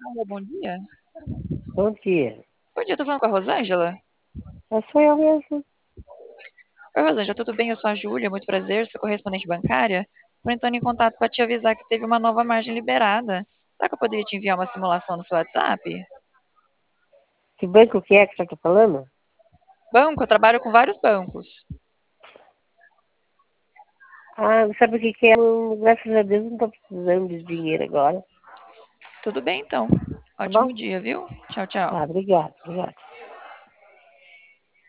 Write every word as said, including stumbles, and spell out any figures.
Alô, bom dia. Bom dia. Bom dia, tô falando com a Rosângela? É sou eu mesmo. Oi, Rosângela, tudo bem? Eu sou a Júlia, muito prazer, sou correspondente bancária. Tô entrando em contato para te avisar que teve uma nova margem liberada. Será que eu poderia te enviar uma simulação no seu WhatsApp? Que banco que é que você está falando? Banco, eu trabalho com vários bancos. Ah, sabe o que que é? Hum, Graças a Deus não estou precisando de dinheiro agora. Tudo bem, então. Tá bom? Ótimo dia, viu? Tchau, tchau. Tá, obrigado, obrigado.